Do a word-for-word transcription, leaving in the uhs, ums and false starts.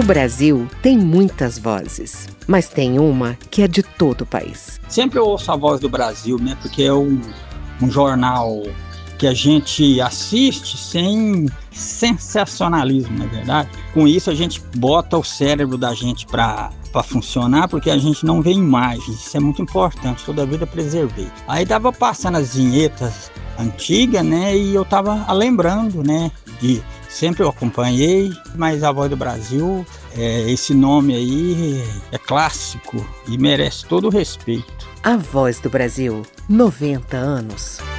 Brasil tem muitas vozes, mas tem uma que é de todo o país. Sempre eu ouço a Voz do Brasil, né? Porque é um, um jornal que a gente assiste sem sensacionalismo, na verdade. Com isso a gente bota o cérebro da gente para para funcionar, porque a gente não vê imagens. Isso é muito importante, toda a vida preservei. Aí dava passando as vinhetas antigas, né? E eu tava lembrando, né? De sempre eu acompanhei, mas a Voz do Brasil, é, esse nome aí é clássico e merece todo o respeito. A Voz do Brasil, noventa anos.